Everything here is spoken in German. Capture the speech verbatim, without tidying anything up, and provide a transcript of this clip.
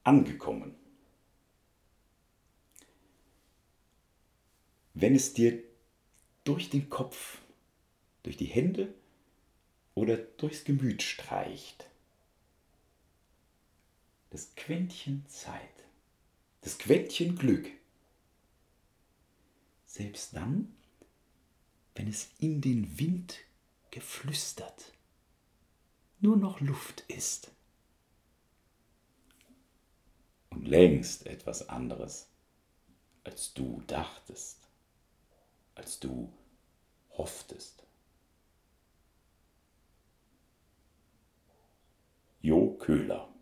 angekommen. Wenn es dir durch den Kopf, durch die Hände oder durchs Gemüt streicht, das Quäntchen Zeit, das Quäntchen Glück, selbst dann, wenn es in den Wind geflüstert, nur noch Luft ist und längst etwas anderes, als du dachtest, als du hofftest. Jo Köhler.